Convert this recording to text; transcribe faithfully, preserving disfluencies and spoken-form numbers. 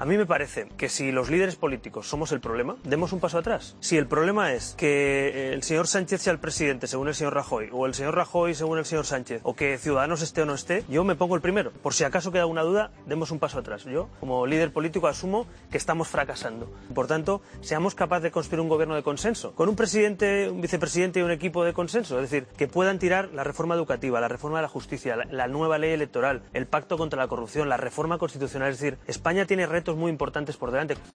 A mí me parece que si los líderes políticos somos el problema, demos un paso atrás. Si el problema es que el señor Sánchez sea el presidente según el señor Rajoy, o el señor Rajoy según el señor Sánchez, o que Ciudadanos esté o no esté, yo me pongo el primero. Por si acaso queda alguna duda, demos un paso atrás. Yo, como líder político, asumo que estamos fracasando. Por tanto, seamos capaces de construir un gobierno de consenso, con un presidente, un vicepresidente y un equipo de consenso, es decir, que puedan tirar la reforma educativa, la reforma de la justicia, la, la nueva ley electoral, el pacto contra la corrupción, la reforma constitucional. Es decir, España tiene retos muy importantes por delante.